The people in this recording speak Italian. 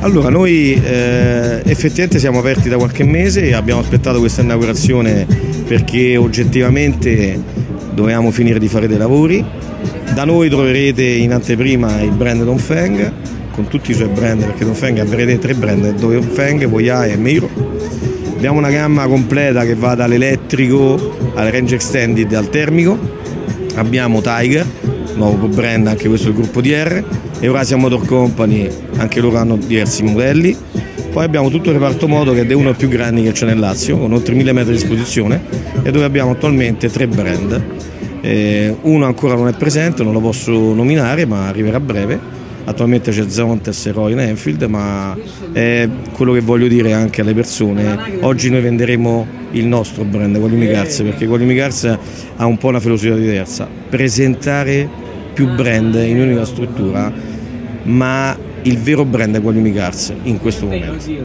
Allora, noi effettivamente siamo aperti da qualche mese e abbiamo aspettato questa inaugurazione perché oggettivamente dovevamo finire di fare dei lavori. Da noi troverete in anteprima il brand Dongfeng con tutti i suoi brand, perché Dongfeng avrete 3 brand, Dongfeng, Voyage e Meiro. Abbiamo una gamma completa che va dall'elettrico al range extended al termico. Abbiamo Tiger, nuovo brand, anche questo del gruppo DR, Eurasia Motor Company, anche loro hanno diversi modelli. Poi abbiamo tutto il reparto moto, che è uno dei più grandi che c'è nel Lazio, con oltre 1000 metri di esposizione, e dove abbiamo attualmente 3 brand. Uno ancora non è presente, non lo posso nominare, ma arriverà a breve. Attualmente c'è Zontes e Royal Enfield, ma è quello che voglio dire anche alle persone: oggi noi venderemo il nostro brand Quagliumi Cars, perché Quagliumi Cars ha un po' una filosofia diversa: presentare più brand in un'unica struttura, ma il vero brand è Quagliumi Cars in questo momento.